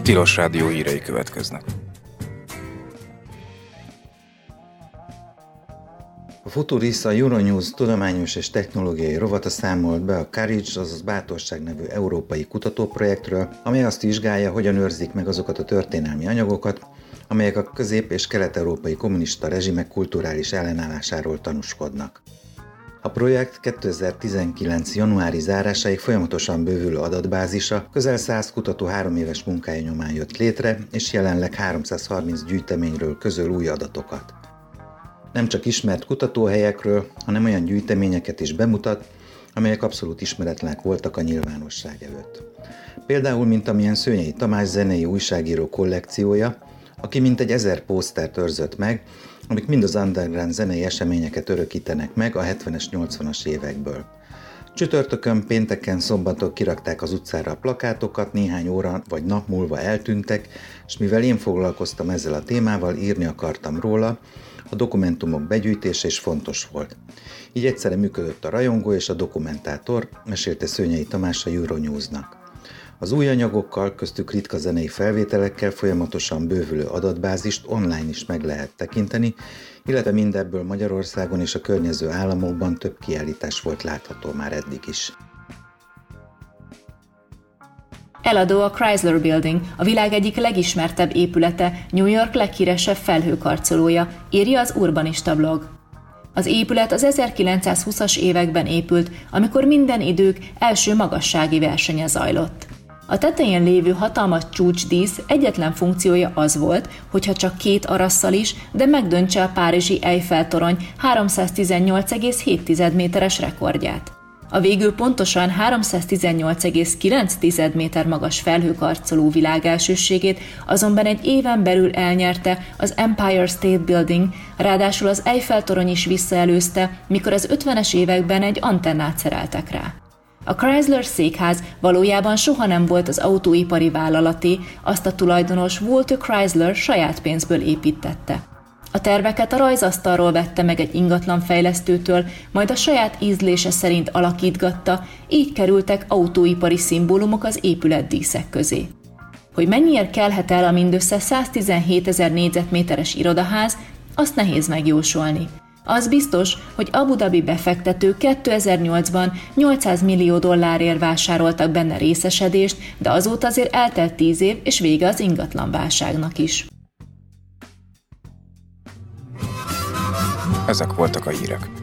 Tilos Rádió hírei következnek. A Futurisa Euronews tudományos és technológiai rovata számolt be a Courage, azaz Bátorság nevű európai kutatóprojektről, amely azt vizsgálja, hogyan őrzik meg azokat a történelmi anyagokat, amelyek a közép- és kelet-európai kommunista rezsimek kulturális ellenállásáról tanúskodnak. A projekt 2019. januári zárásáig folyamatosan bővülő adatbázisa közel 100 kutató 3 éves munkája nyomán jött létre, és jelenleg 330 gyűjteményről közöl új adatokat. Nem csak ismert kutatóhelyekről, hanem olyan gyűjteményeket is bemutat, amelyek abszolút ismeretlenek voltak a nyilvánosság előtt. Például, mint amilyen Szőnyei Tamás zenei újságíró kollekciója, aki mintegy 1000 pósztert őrzött meg, amik mind az underground zenei eseményeket örökítenek meg a 70-es, 80-as évekből. Csütörtökön, pénteken, szombaton kirakták az utcára a plakátokat, néhány óra vagy nap múlva eltűntek, és mivel én foglalkoztam ezzel a témával, írni akartam róla, a dokumentumok begyűjtése is fontos volt. Így egyszerre működött a rajongó és a dokumentátor, mesélte Szőnyei Tamás a Euronewsnak. Az új anyagokkal, köztük ritka zenei felvételekkel folyamatosan bővülő adatbázist online is meg lehet tekinteni, illetve mindebből Magyarországon és a környező államokban több kiállítás volt látható már eddig is. Eladó a Chrysler Building, a világ egyik legismertebb épülete, New York leghíresebb felhőkarcolója, írja az Urbanista blog. Az épület az 1920-as években épült, amikor minden idők első magassági versenye zajlott. A tetején lévő hatalmas csúcsdísz egyetlen funkciója az volt, hogyha csak 2 arasszal is, de megdöntse a párizsi Eiffel-torony 318,7 méteres rekordját. A végül pontosan 318,9 méter magas felhőkarcoló világelsőségét azonban egy éven belül elnyerte az Empire State Building, ráadásul az Eiffel-torony is visszaelőzte, mikor az 50-es években egy antennát szereltek rá. A Chrysler székház valójában soha nem volt az autóipari vállalaté, azt a tulajdonos Walter Chrysler saját pénzből építtette. A terveket a rajzasztalról vette meg egy ingatlanfejlesztőtől, majd a saját ízlése szerint alakítgatta, így kerültek autóipari szimbólumok az épület díszek közé. Hogy mennyiért kelhet el a mindössze 117 000 négyzetméteres irodaház, azt nehéz megjósolni. Az biztos, hogy Abu Dhabi befektetők 2008-ban $800 millió vásároltak benne részesedést, de azóta azért eltelt 10 év, és vége az ingatlanválságnak is. Ezek voltak a hírek.